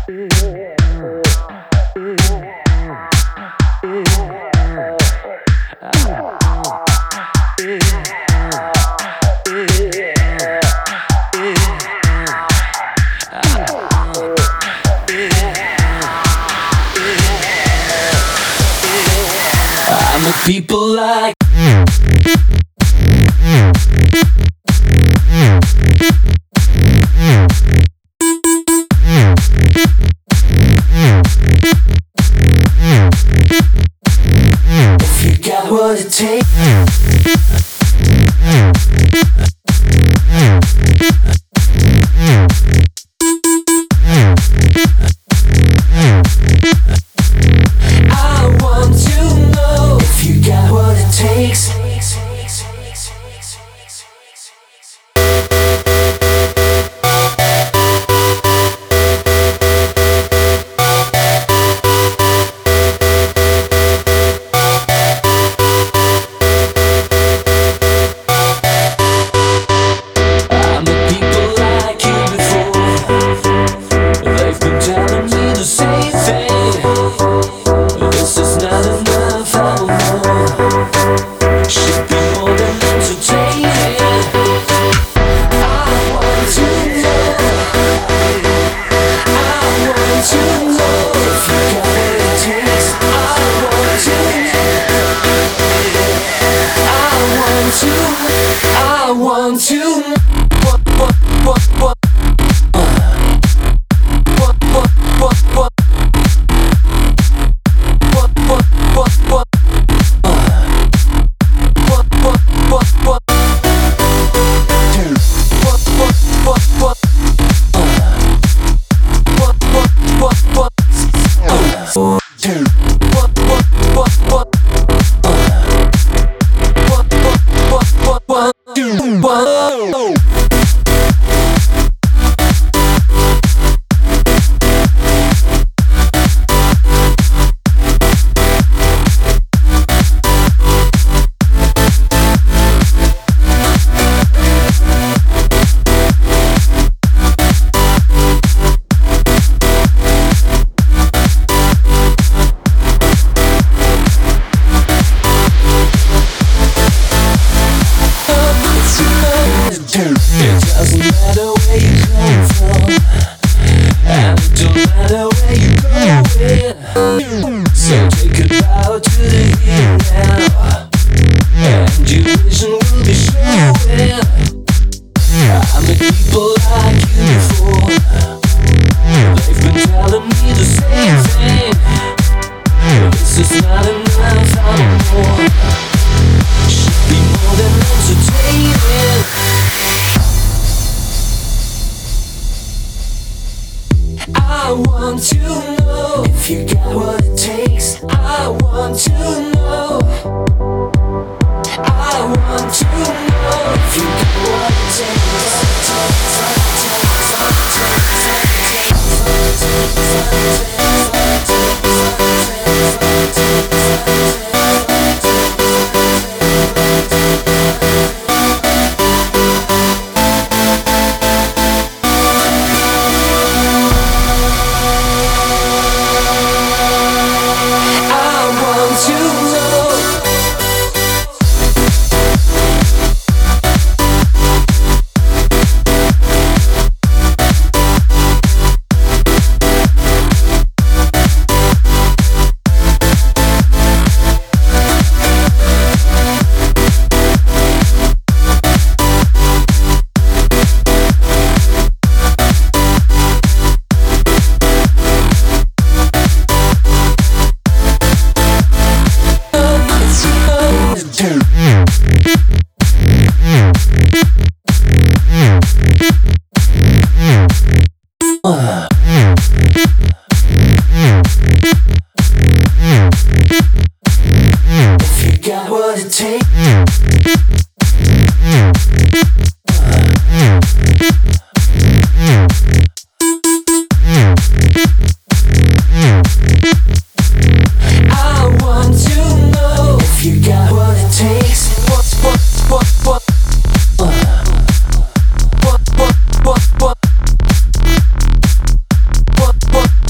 People like if you got what it takes. I want to know if you got what it takes. I'm a people like you before. They've been telling me the same thing. This is not enough, I don't know. Should be more than entertaining. I want to know. I want to know if you got what it takes. I want to know. I want to. What? It doesn't matter where you come from, and it don't matter where you're going. So take a bow to the here now, and your vision will be showing. I met people like you before. They've been telling me the same thing. This is not enough, I don't know. Should be more than entertaining. I want to know if you got what it takes. I want to know. I want to know if you got what it takes. If you got what it takes. I want to know if you got what it takes. What?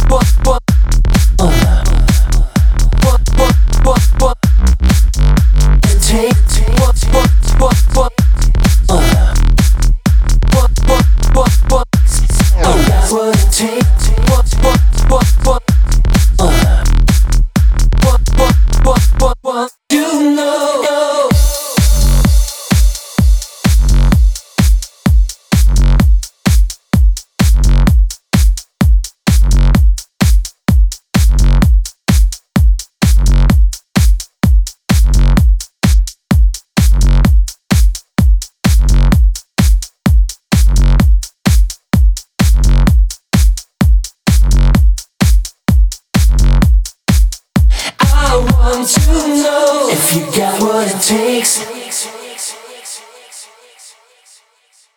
takes.